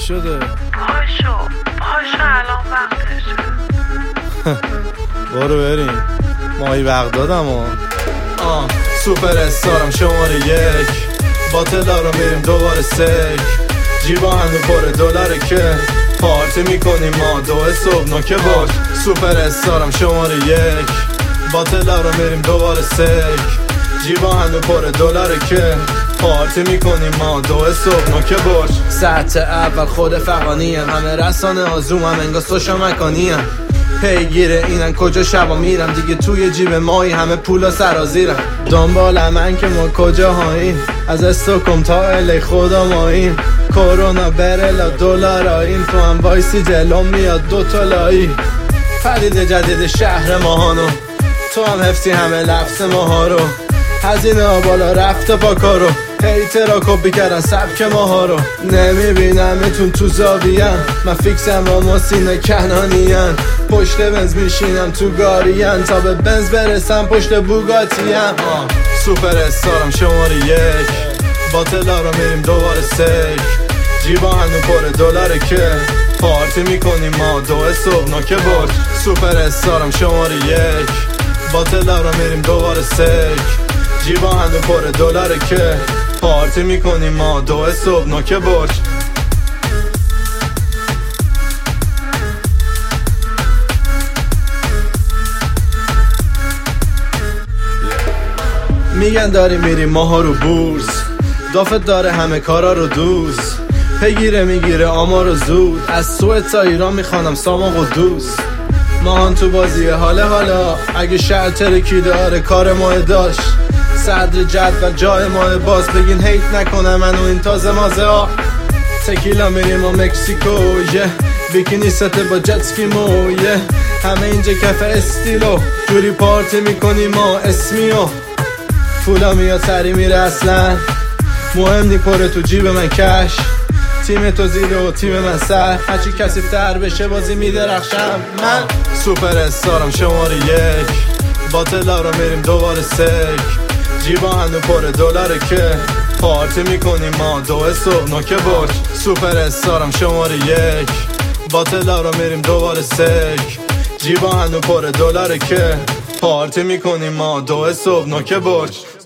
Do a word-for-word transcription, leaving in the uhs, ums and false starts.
شده؟ پاشو پاشو الان وقتشه. برو بریم ماهی بغدادم و آه سوپر استارم شماره یک، با تلا رو میریم دوباره سک، جیبا هنو پر دلاره که پارتی میکنیم ما دو صبح نوکه باش. سوپر استارم شماره یک، با تلا رو میریم دوباره سک، جیبا هنو پر دلاره که پارتی میکنیم ما دو صبح نوکه باش. ساعت اول خود فقانی هم، همه رسانه آزوم هم انگاه سوشا مکانی هم، پیگیره اینن کجا شبا میرم دیگه توی جیب مایی همه پولا سرازیرم. دنبال من که ما کجا هاییم، از استوکم تا الی خدا ماییم، کرونا برلا دلار آییم، تو هم وایسی جلوم میاد دو تا لایی. پدید جدید شهر ماهانو، تو هم حفظی همه لفظ ماها رو، هزینه ها بالا رفته با کارو، هیترا کپی کردن سبک ماها رو. نمیبینم اتون تو زاویان، من فیکسم با ماسین کنانیان، پشت بنز میشینم تو گاریان، تا به بنز برسم پشت بوگاتیم. سوپر استارم شماره یک، با تلا رو میریم دوباره سک، جیبا هنو پر دلاره که پارتی میکنیم ما دو صبح نوکه باش. سوپر استارم شماره یک، با تلا رو میریم دوباره سک، جیبا هنو پر دلاره که پارتی میکنیم ما دو صبح نوکه باش. میگن داری میریم ماها رو بورس، دافت داره همه کارا رو دوست، پیگیره میگیره آمار رو زود، از سوئد تا ایران میخوانم سامان و دوست. ماهان تو بازی حاله حالا، اگه شهر ترکی داره کار ماه داشت، صدر جدول جای ماه باز، بگین هیت نکنه منو این تازه مازه ها. تکیلا میریم و مکسیکو یه بیکینی سته با جتسکی مو یه، همه اینجا کف استیلو، جوری پارتی میکنیم ما اسمیو، پولا میاد سری میره اصلا، مهم نی پره تو جیب من کش، تیم تو زیر و تیم من سر، هرچی کسی تر بشه بازی میدرخشم من. سوپر استارم شماره یک، با تلا رو میریم دوباره سک، جیبا هنو پر دلاره که پارتی میکنیم ما دو صبح نوکه باش. سوپر استارم شماره یک، با تلا رو میریم دوباره سک، جیبا هنو پر دلاره که پارتی میکنیم ما دو صبح نوکه باش.